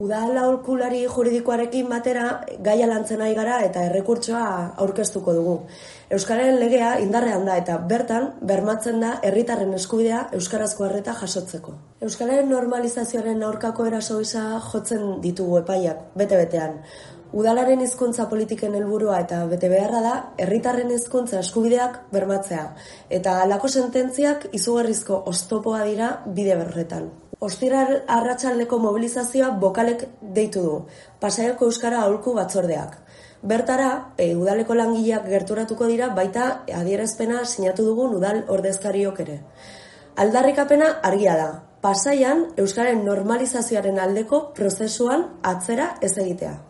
Udal aholkulari juridikoarekin batera gaia lantzen ari gara eta errekurtsoa aurkeztuko dugu. Euskararen legea indarrean da eta bertan bermatzen da herritarren eskubidea euskarazko arreta jasotzeko. Euskararen normalizazioaren aurkako eraso gisa jotzen ditugu epaiak, bete-betean. Udalaren hizkuntza politiken helburua eta betebeharra da herritarren hizkuntza eskubideak bermatzea eta halako sententziak izugarrizko oztopoa dira bide berretan. Ostiral arratsaldeko mobilizazioa bokalek deitu du, Pasaiako Euskara Aholku Batzordeak. Bertara, udaleko langileak gerturatuko dira, baita adierazpena sinatu dugun udal ordezkariok ere. Aldarrikapena argia da, Pasaian Euskararen normalizazioaren aldeko prozesuan atzera ez egitea.